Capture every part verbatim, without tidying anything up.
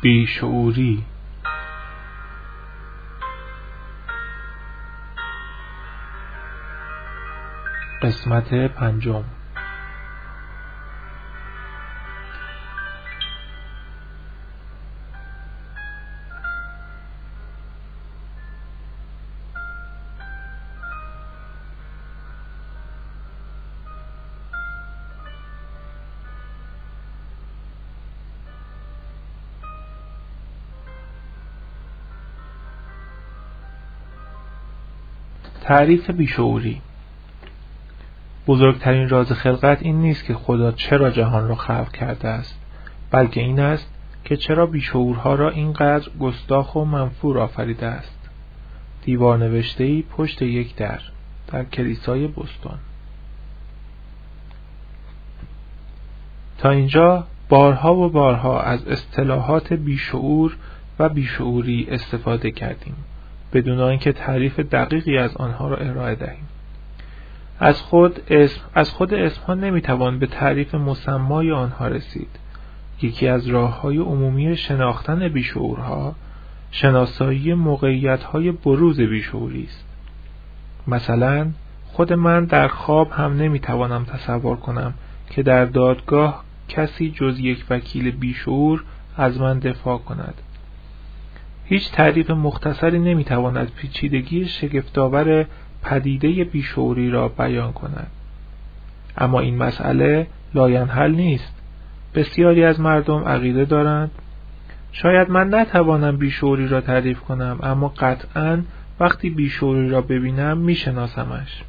بیشعوری. قسمت پنجم. تعریف بیشعوری. بزرگترین راز خلقت این نیست که خدا چرا جهان را خلق کرده است، بلکه این است که چرا بیشعورها را اینقدر گستاخ و منفور آفریده است. دیوار نوشته‌ای پشت یک در در کلیسای بوستون. تا اینجا بارها و بارها از اصطلاحات بیشعور و بیشعوری استفاده کردیم بدون آنکه تعریف دقیقی از آنها را ارائه دهیم. از خود اسم از خود اسمها نمیتوان به تعریف مسمای آنها رسید. یکی از راه‌های عمومی شناختن بیشعورها شناسایی موقعیت‌های بروز بیشعوری است. مثلا خود من در خواب هم نمیتوانم تصور کنم که در دادگاه کسی جز یک وکیل بیشعور از من دفاع کند. هیچ تعریف مختصری نمیتواند پیچیدگی شگفت‌آور پدیده بیشعوری را بیان کند. اما این مسئله لاینحل نیست. بسیاری از مردم عقیده دارند شاید من نتوانم بیشعوری را تعریف کنم، اما قطعاً وقتی بیشعوری را ببینم میشناسمش.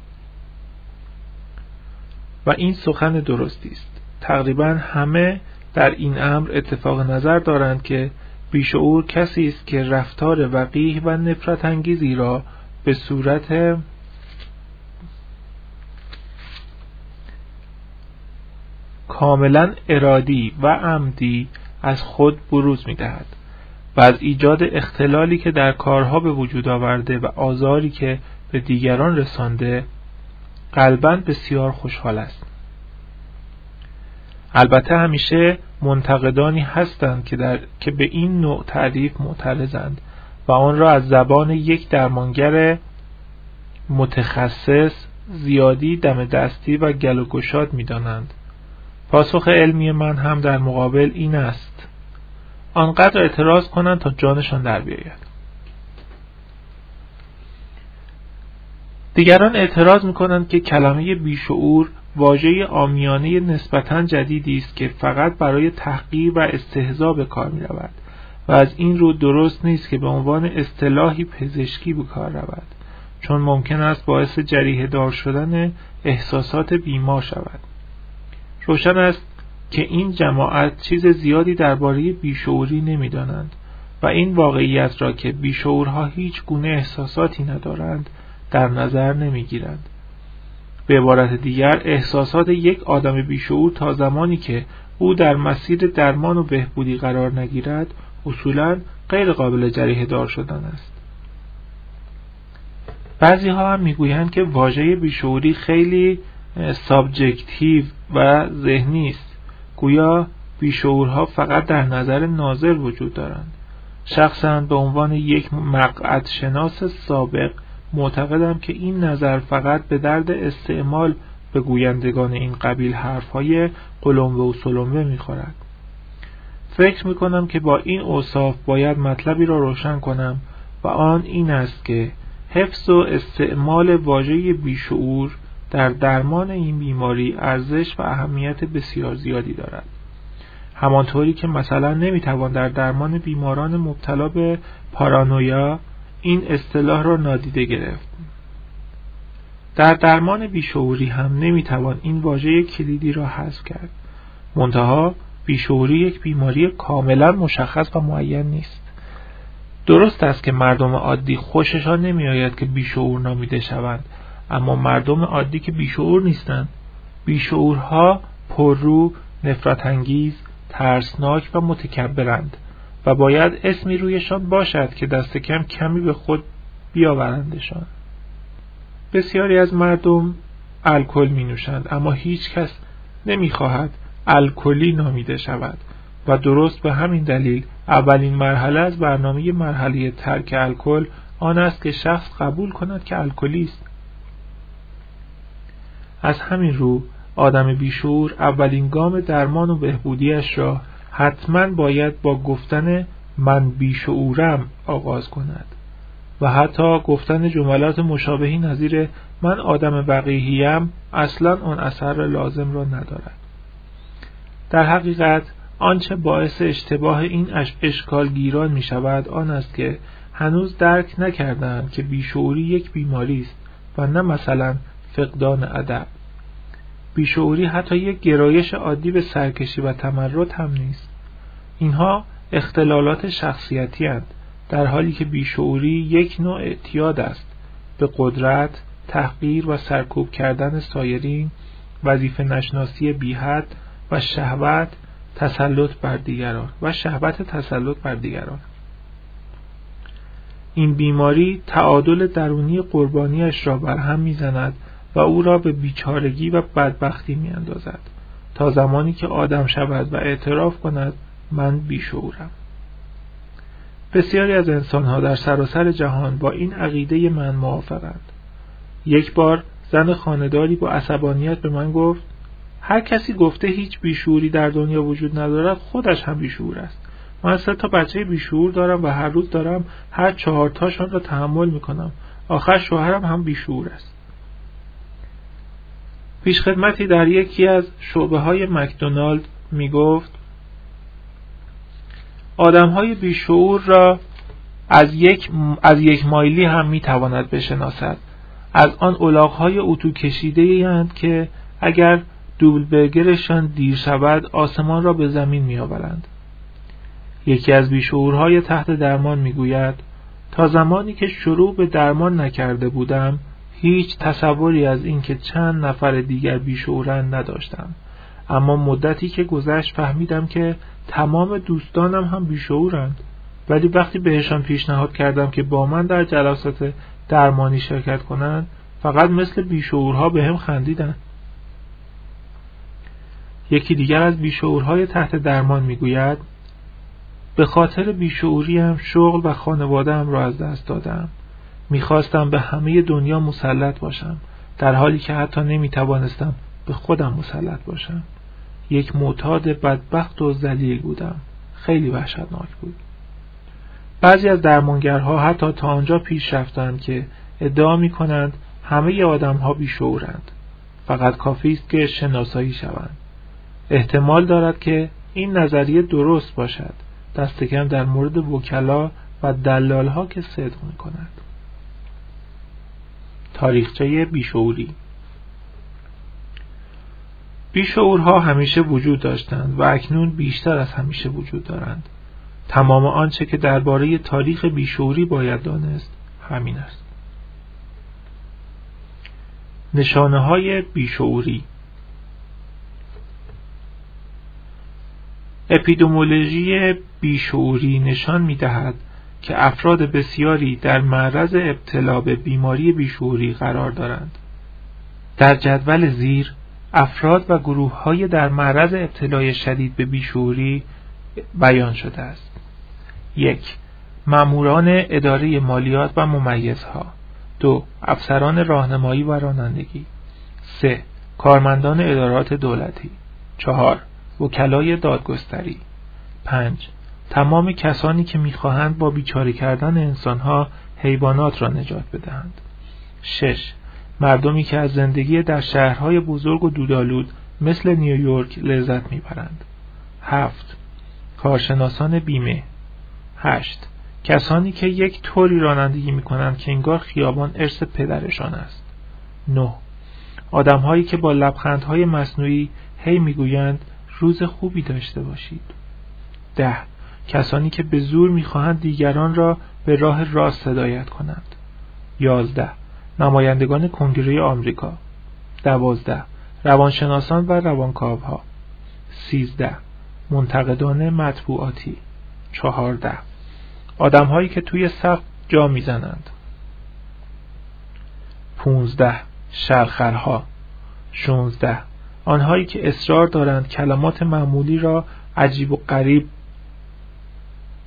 و این سخن درستی است. تقریباً همه در این امر اتفاق نظر دارند که بیشعور کسی است که رفتار وقیح و نفرت انگیزی را به صورت کاملا ارادی و عمدی از خود بروز می دهد و از ایجاد اختلالی که در کارها به وجود آورده و آزاری که به دیگران رسانده قلباً بسیار خوشحال است. البته همیشه منتقدانی هستند که در که به این نوع تعریف معترضند و آن را از زبان یک درمانگر متخصص زیادی دم دستی و گل و گشاد می دانند. پاسخ علمی من هم در مقابل این است: آنقدر اعتراض کنند تا جانشان در بیاید. دیگران اعتراض می‌کنند که کلمه بیشعور واژه عامیانه نسبتاً جدیدی است که فقط برای تحقیر و استهزا به کار می‌رود و از این رو درست نیست که به عنوان اصطلاحی پزشکی به کار رود، چون ممکن است باعث جریحه دار شدن احساسات بیمار شود. روشن است که این جماعت چیز زیادی درباره بیشعوری نمی‌دانند و این واقعیت را که بیشعورها هیچ گونه احساساتی ندارند در نظر نمی‌گیرند. به عبارت دیگر احساسات یک آدم بیشعور تا زمانی که او در مسیر درمان و بهبودی قرار نگیرد اصولاً غیر قابل جریحه دار شدن است. بعضی ها هم میگویند که واژه بیشعوری خیلی سابجکتیو و ذهنی است، گویا بیشعورها فقط در نظر ناظر وجود دارند. شخصاً به عنوان یک مقعد شناس سابق معتقدم که این نظر فقط به درد استعمال به گویندگان این قبیل حرفهای قلمبه و سلمبه میخورد. فکر میکنم که با این اوصاف باید مطلبی را روشن کنم و آن این است که حفظ و استعمال واژه بیشعور در درمان این بیماری ارزش و اهمیت بسیار زیادی دارد. همانطوری که مثلا نمیتوان در درمان بیماران مبتلا به پارانویا این اصطلاح را نادیده گرفت. در درمان بیشعوری هم نمیتوان این واژه کلیدی را حذف کرد. منتها بیشعوری یک بیماری کاملا مشخص و معین نیست. درست است که مردم عادی خوششان نمیآید که بیشعور نامیده شوند، اما مردم عادی که بیشعور نیستند. بیشعورها پررو، نفرت انگیز، ترسناک و متکبرند و باید اسمی رویشان باشد که دست کم کمی به خود بیاورندشان. بسیاری از مردم الکل می نوشند، اما هیچ کس نمی خواهد الکلی نامیده شود و درست به همین دلیل اولین مرحله از برنامه مرحله ترک الکل آن است که شخص قبول کند که الکلی است. از همین رو آدم بیشعور اولین گام درمان و بهبودیش را حتما باید با گفتن من بیشعورم آغاز کند و حتی گفتن جملات مشابهی نظیر من آدم وقیحیم اصلا آن اثر لازم را ندارد. در حقیقت آنچه باعث اشتباه این اشکالگیران می شود آن است که هنوز درک نکردند که بیشعوری یک بیماری است و نه مثلا فقدان ادب. بیشعوری حتی یک گرایش عادی به سرکشی و تمرد هم نیست. اینها اختلالات شخصیتی اند، در حالی که بیشعوری یک نوع اعتیاد است به قدرت، تحقیر و سرکوب کردن سایرین، وظیفه نشناسی بی‌حد و شهوت تسلط بر دیگران و شهوت تسلط بر دیگران. این بیماری تعادل درونی قربانیش را برهم می‌زند و او را به بیچارگی و بدبختی می‌اندازد تا زمانی که آدم شود و اعتراف کند من بیشعورم. بسیاری از انسان‌ها در سراسر جهان با این عقیده من موافقند. یک بار زن خانه‌داری با عصبانیت به من گفت هر کسی گفته هیچ بیشعوری در دنیا وجود ندارد خودش هم بیشعور است. من سه تا بچه بیشعور دارم و هر روز دارم هر چهار تاشان را تحمل میکنم. آخر شوهرم هم بیشعور است. پیشخدمتی در یکی از شعبه های مکدونالد می گفت آدم های بیشعور را از یک, از یک مایلی هم می تواند بشناسد. از آن الاغ های اتو کشیده اند که اگر دوبل برگرشان دیر شود آسمان را به زمین می آورند. یکی از بیشعورهای تحت درمان می گوید تا زمانی که شروع به درمان نکرده بودم هیچ تصوری از این که چند نفر دیگر بیشعورند نداشتم، اما مدتی که گذشت فهمیدم که تمام دوستانم هم بیشعورند، ولی وقتی بهشان پیشنهاد کردم که با من در جلسات درمانی شرکت کنند فقط مثل بیشعورها به هم خندیدند. یکی دیگر از بیشعورهای تحت درمان میگوید به خاطر بیشعوریم شغل و خانواده‌ام را از دست دادم. میخواستم به همه دنیا مسلط باشم در حالی که حتی نمیتوانستم به خودم مسلط باشم. یک معتاد بدبخت و ذلیل بودم. خیلی وحشتناک بود. بعضی از درمانگرها حتی تا آنجا پیش رفتند که ادعا میکنند همه آدم‌ها بیشعورند، فقط کافی است که شناسایی شوند. احتمال دارد که این نظریه درست باشد، دست کم در مورد وکلا و دلال‌ها که صدق می‌کند. تاریخچه بیشعوری. بیشعورها همیشه وجود داشتند و اکنون بیشتر از همیشه وجود دارند. تمام آنچه که درباره تاریخ بیشعوری باید دانست همین است. نشانه‌های بیشعوری. اپیدمیولوژی بیشعوری نشان می‌دهد که افراد بسیاری در معرض ابتلا به بیماری بیشعوری قرار دارند. در جدول زیر افراد و گروه‌های در معرض ابتلای شدید به بیشعوری بیان شده است. یک، ماموران اداره مالیات و ممیزها. دو، افسران راهنمایی و رانندگی. سه، کارمندان ادارات دولتی. چهار، وکلای دادگستری. پنج، تمام کسانی که می‌خواهند با بیچاره کردن انسان‌ها حیوانات را نجات بدهند. شش، مردمی که از زندگی در شهرهای بزرگ و دودآلود مثل نیویورک لذت می‌برند. هفت، کارشناسان بیمه. هشت، کسانی که یک طوری رانندگی می‌کنند که انگار خیابان ارث پدرشان است. نه، آدم‌هایی که با لبخندهای مصنوعی هی می‌گویند روز خوبی داشته باشید. ده، کسانی که به زور می‌خواهند دیگران را به راه راست هدایت کنند. یازده، نمایندگان کنگره آمریکا. دوازده، روانشناسان و روانکاوها. سیزده، منتقدان مطبوعاتی. چهارده، آدم‌هایی که توی صف جا می‌زنند. پونزده، شرخرها. شانزده، آنهایی که اصرار دارند کلمات معمولی را عجیب و غریب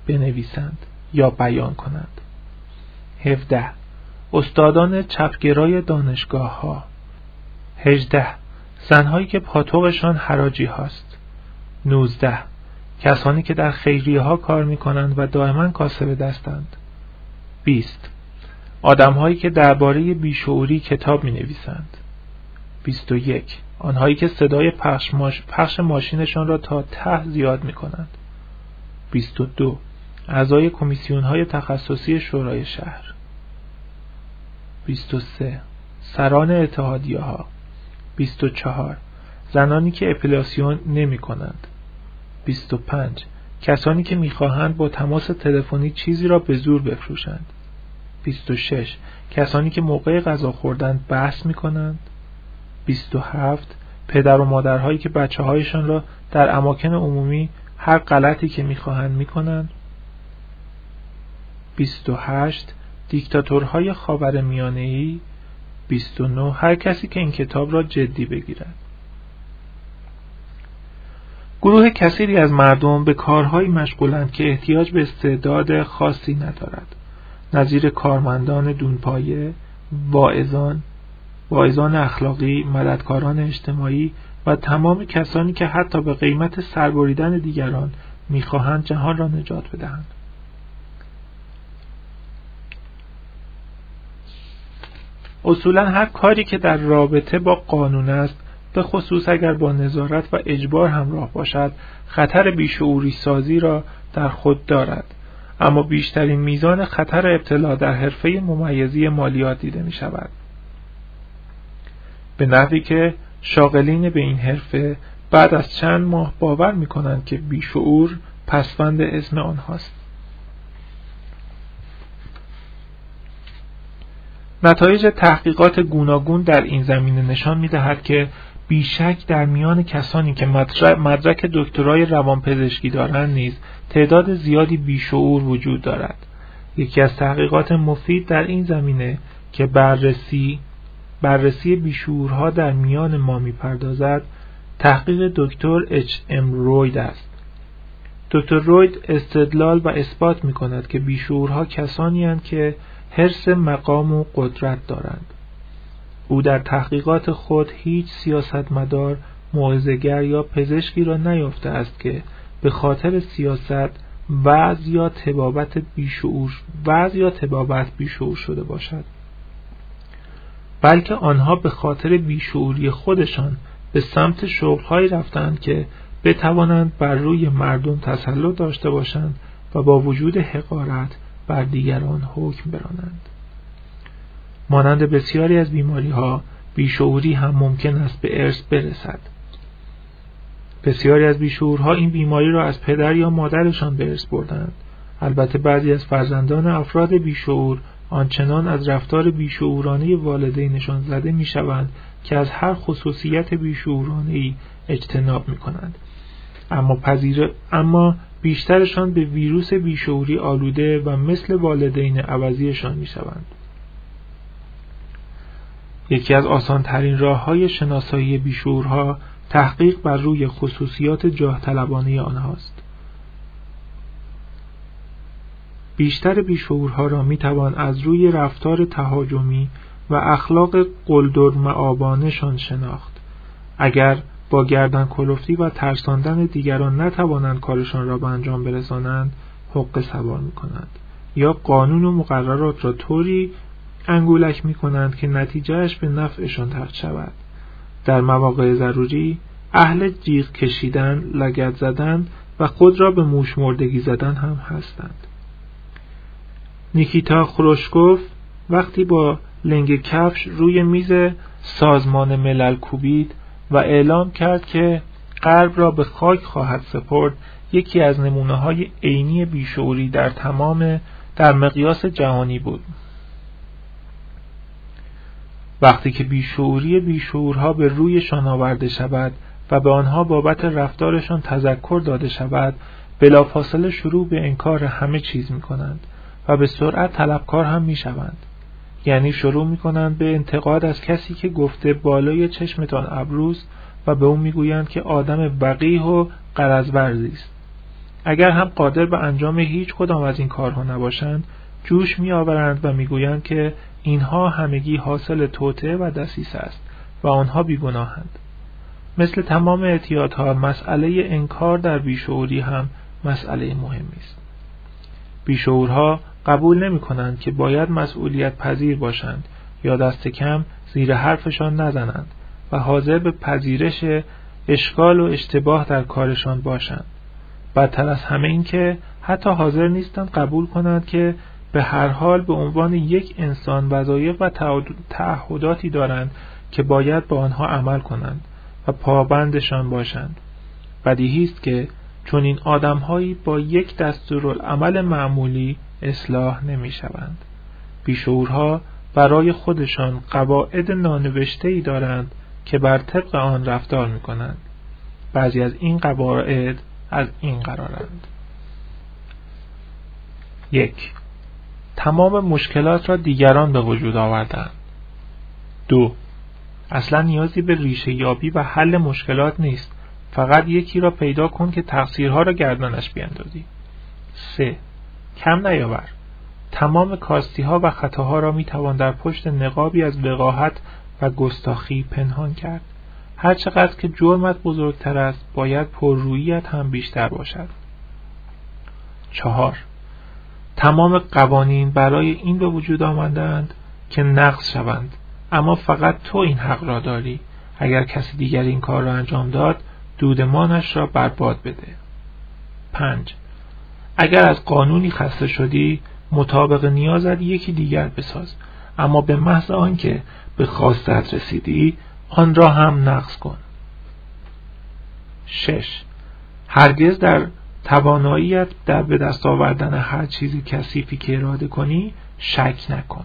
بنویسند یا بیان کنند. هفده. استادان چپگرای دانشگاه ها. هجده. زنهایی که پاتوقشان حراجی هاست. نوزده. کسانی که در خیریه ها کار می کنند و دائما کاسب دستند. بیست. آدمهایی که درباره بیشعوری کتاب می نویسند. بیست و یک. آنهایی که صدای پخش, ماش... پخش ماشینشان را تا ته زیاد می کنند. بیست و دو. اعضای کمیسیون های تخصصی شورای شهر. بیست و سه. سران اتحادیه ها. بیست و چهار. زنانی که اپیلاسیون نمی کنند. بیست و پنج. کسانی که می خواهند با تماس تلفنی چیزی را به زور بفروشند. بیست و شش. کسانی که موقع غذا خوردن بحث می کنند. بیست و هفت. پدر و مادرهایی که بچه هایشان را در اماکن عمومی هر غلطی که می خواهند می کنند. بیست و هشت. دیکتاتورهای خاورمیانه‌ای. بیست و نه. هر کسی که این کتاب را جدی بگیرد. گروه کثیری از مردم به کارهایی مشغولند که احتیاج به استعداد خاصی ندارد، نظیر کارمندان دونپایه، واعظان، واعظان اخلاقی، مددکاران اجتماعی و تمام کسانی که حتی به قیمت سربریدن دیگران می‌خواهند جهان را نجات بدهند. اصولاً هر کاری که در رابطه با قانون است، به خصوص اگر با نظارت و اجبار همراه باشد، خطر بیشعوری سازی را در خود دارد، اما بیشترین میزان خطر ابتلا در حرفه ممیزی مالیات دیده می شود، به نحوی که شاغلین به این حرفه بعد از چند ماه باور می کنند که بیشعور پسوند اسم آنهاست. نتایج تحقیقات گوناگون در این زمینه نشان می دهد که بیشک در میان کسانی که مدرک دکترای روانپزشکی دارند نیز تعداد زیادی بیشعور وجود دارد. یکی از تحقیقات مفید در این زمینه که بررسی بررسی بیشعورها در میان ما می‌پردازد، تحقیق دکتر اچ ام روید است. دکتر روید استدلال و اثبات می‌کند که بیشعورها کسانی هستند که حرص مقام و قدرت دارند. او در تحقیقات خود هیچ سیاستمدار، موعظه‌گر یا پزشکی را نیافته است که به خاطر سیاست وعظ یا طبابت بیشعور وعظ یا طبابت بیشعور شده باشد، بلکه آنها به خاطر بیشعوری خودشان به سمت شغل‌هایی رفتند که بتوانند بر روی مردم تسلط داشته باشند و با وجود حقارت بر دیگران حکم برانند. مانند بسیاری از بیماری‌ها، بیشعوری هم ممکن است به ارث برسد. بسیاری از بیشعورها این بیماری را از پدر یا مادرشان به ارث بردند. البته بعضی از فرزندان افراد بیشعور آنچنان از رفتار بیشعورانه والدینشان زده می‌شوند که از هر خصوصیت بیشعورانه‌ای اجتناب می‌کنند. اما پذیر اما بیشترشان به ویروس بیشعوری آلوده و مثل والدین عوضیشان می‌شوند. یکی از آسان‌ترین راه‌های شناسایی بیشعورها تحقیق بر روی خصوصیات جاه طلبانه آنهاست. بیشتر بیشعورها را می‌توان از روی رفتار تهاجمی و اخلاق قلدر مآبانه‌شان شناخت. اگر با گردن کلفتی و ترساندن دیگران نتوانند کارشان را به انجام برسانند، حق سوار می‌کنند یا قانون و مقررات را طوری انگولک می‌کنند که نتیجهش به نفعشان تخت شود. در مواقع ضروری اهل جیغ کشیدن، لگد زدن و خود را به موش مردگی زدن هم هستند. نیکیتا خروشکوف وقتی با لنگ کفش روی میز سازمان ملل کوبید و اعلام کرد که غرب را به خاک خواهد سپرد، یکی از نمونه‌های عینی بیشعوری در تمام در مقیاس جهانی بود. وقتی که بیشعوری بیشعورها به رویشان آورده شود و به آنها بابت رفتارشان تذکر داده شود، بلافاصله شروع به انکار همه چیز می کنند و به سرعت طلبکار هم می شوند. یعنی شروع می کنند به انتقاد از کسی که گفته بالای چشمتان ابروست و به اون می گویند که آدم وقیح و غرض ورزی است. اگر هم قادر به انجام هیچ کدام از این کارها نباشند، جوش می آورند و می گویند که اینها همگی حاصل توطئه و دسیسه است و آنها بیگناهند. مثل تمام اعتیادها، مسئله انکار در بیشعوری هم مسئله مهمی است. بیشعورها قبول نمی کنند که باید مسئولیت پذیر باشند یا دست کم زیر حرفشان نزنند و حاضر به پذیرش اشکال و اشتباه در کارشان باشند. بدتر از همه این که حتی حاضر نیستند قبول کنند که به هر حال به عنوان یک انسان وظایف و تعهداتی دارند که باید با آنها عمل کنند و پابندشان باشند. بدیهی است که چون این آدم‌هایی با یک دستورالعمل معمولی اصلاح نمی‌شوند. بیشعورها برای خودشان قواعد نانوشته‌ای دارند که بر طبق آن رفتار می‌کنند. بعضی از این قواعد از این قرارند: یک، تمام مشکلات را دیگران به وجود آوردند. دو، اصلا نیازی به ریشه یابی و حل مشکلات نیست، فقط یکی را پیدا کن که تقصیرها را گردنش بیندازی. سه، کم نیاور، تمام کاستی‌ها و خطاها را میتوان در پشت نقابی از وقاحت و گستاخی پنهان کرد. هر چقدر که جرمت بزرگتر است، باید پرروییت هم بیشتر باشد. چهار، تمام قوانین برای این به وجود آمدند که نقض شوند، اما فقط تو این حق را داری. اگر کسی دیگر این کار را انجام داد، دودمانش را برباد بده. پنج، اگر از قانونی خسته شدی، مطابق نیازت یکی دیگر بساز، اما به محض آنکه به خواستت رسیدی، آن را هم نقض کن. شش، هرگز در تواناییت در به دست آوردن هر چیزی کثیفی که اراده کنی شک نکن.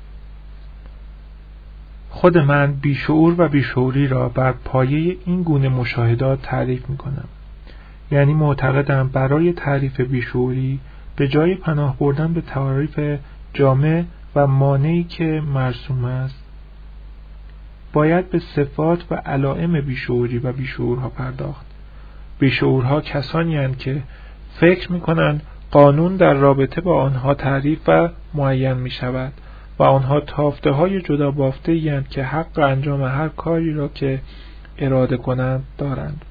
خود من بیشعور و بیشعوری را بر پایه این گونه مشاهدات تعریف می کنم. یعنی معتقدم برای تعریف بیشعوری به جای پناه بردن به تعریف جامع و مانعی که مرسوم است، باید به صفات و علائم بیشعوری و بیشعورها پرداخت. بیشعورها کسانی هستند که فکر می کنند قانون در رابطه با آنها تعریف و معین می شود و آنها تافته های جدا بافته یند که حق انجام هر کاری را که اراده کنند دارند.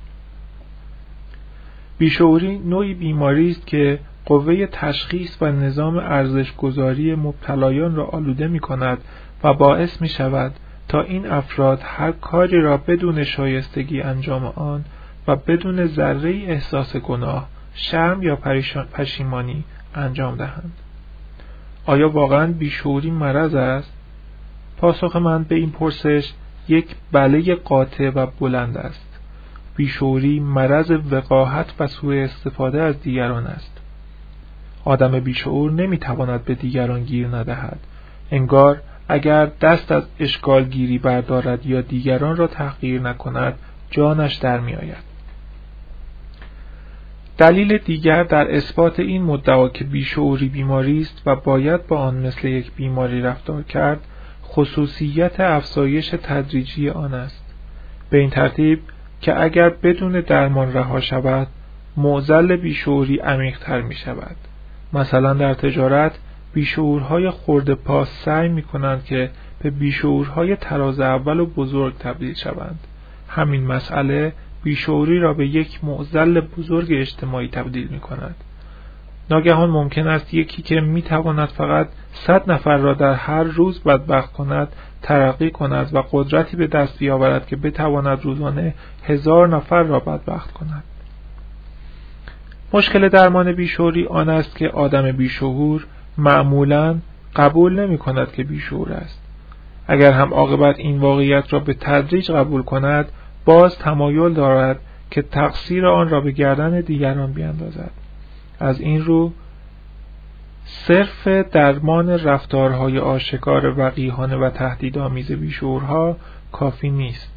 بیشعوری نوعی بیماری است که قوه تشخیص و نظام ارزش‌گذاری مبتلایان را آلوده می کند و باعث می شود تا این افراد هر کاری را بدون شایستگی انجام آن و بدون ذره احساس گناه، شرم یا پشیمانی انجام دهند. آیا واقعاً بیشعوری مرض است؟ پاسخ من به این پرسش یک بله قاطع و بلند است. بیشعوری مرض وقاحت و سوء استفاده از دیگران است. آدم بیشعور نمیتواند به دیگران گیر ندهد. انگار اگر دست از اشکالگیری بردارد یا دیگران را تحقیر نکند، جانش در می آید. دلیل دیگر در اثبات این مدعا که بیشعوری بیماری است و باید با آن مثل یک بیماری رفتار کرد، خصوصیت افزایش تدریجی آن است. به این ترتیب که اگر بدون درمان رها شود، معضل بیشعوری عمیق‌تر می شود. مثلا در تجارت، بیشعورهای خرده پا سعی می کنند که به بیشعورهای تراز اول و بزرگ تبدیل شوند. همین مسئله بیشعوری را به یک معضل بزرگ اجتماعی تبدیل می کند. ناگهان ممکن است یکی که می تواند فقط صد نفر را در هر روز بدبخت کند، ترقی کند و قدرتی به دست بیاورد که بتواند روزانه هزار نفر را بدبخت کند. مشکل درمان بیشعوری آن است که آدم بیشعور معمولاً قبول نمی کند که بیشعور است. اگر هم عاقبت این واقعیت را به تدریج قبول کند، باز تمایل دارد که تقصیر آن را به گردن دیگران بیاندازد. از این رو صرف درمان رفتارهای آشکار وقیحانه و تهدیدآمیز بیشعورها کافی نیست.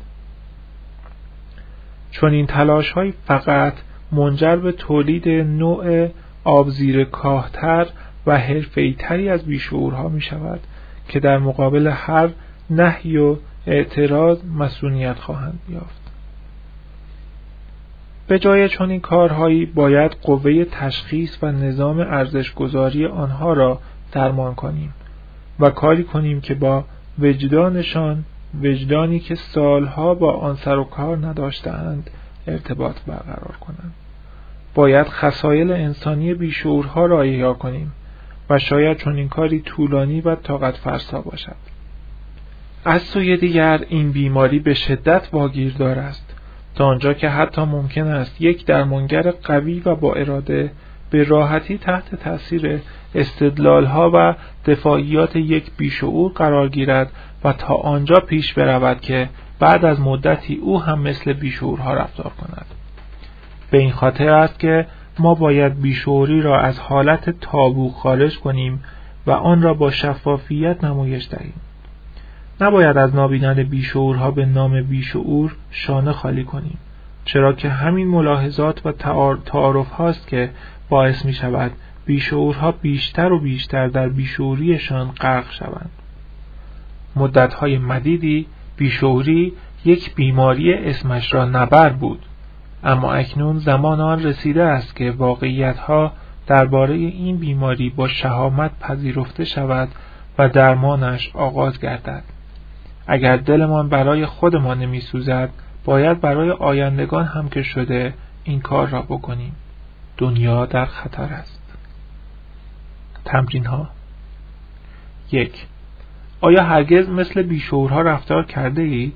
چون این تلاش‌های فقط منجر به تولید نوع آبزیر کاهتر و حرفه‌ای تری از بیشعورها می شود که در مقابل هر نهی و اعتراض مسئولیت خواهند یافت. به جای چنین کارهایی باید قوه تشخیص و نظام ارزش‌گذاری آنها را درمان کنیم و کاری کنیم که با وجدانشان، وجدانی که سالها با آن سر و کار نداشتند، ارتباط برقرار کنند. باید خصایل انسانی بیشعورها را احیا کنیم و شاید چنین کاری طولانی و طاقت فرسا باشد. از سوی دیگر این بیماری به شدت واگیردار است، تا آنجا که حتی ممکن است یک درمانگر قوی و با اراده به راحتی تحت تاثیر استدلالها و دفاعیات یک بیشعور قرار گیرد و تا آنجا پیش برود که بعد از مدتی او هم مثل بیشعورها رفتار کند. به این خاطر است که ما باید بیشعوری را از حالت تابو خارج کنیم و آن را با شفافیت نمایش دهیم. نباید از نابینان بیشعورها به نام بیشعور شانه خالی کنیم، چرا که همین ملاحظات و تعارف هاست که باعث می شود بیشعورها بیشتر و بیشتر در بیشعوریشان غرق شوند. مدتهای مدیدی بیشعوری یک بیماری اسمش را نبر بود، اما اکنون زمان آن رسیده است که واقعیتها درباره این بیماری با شهامت پذیرفته شود و درمانش آغاز گردد. اگر دلمان برای خودمان نمی سوزد، باید برای آیندگان هم که شده این کار را بکنیم. دنیا در خطر است. تمرین ها: یک. آیا هرگز مثل بیشعورها رفتار کرده اید؟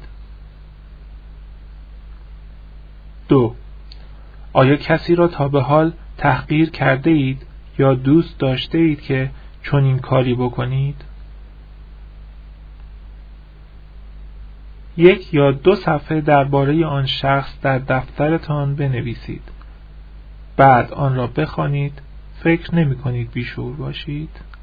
دو. آیا کسی را تا به حال تحقیر کرده اید یا دوست داشته اید که چنین کاری بکنید؟ یک یا دو صفحه درباره آن شخص در دفترتان بنویسید. بعد آن را بخوانید. فکر نمی کنید بیشعور باشید؟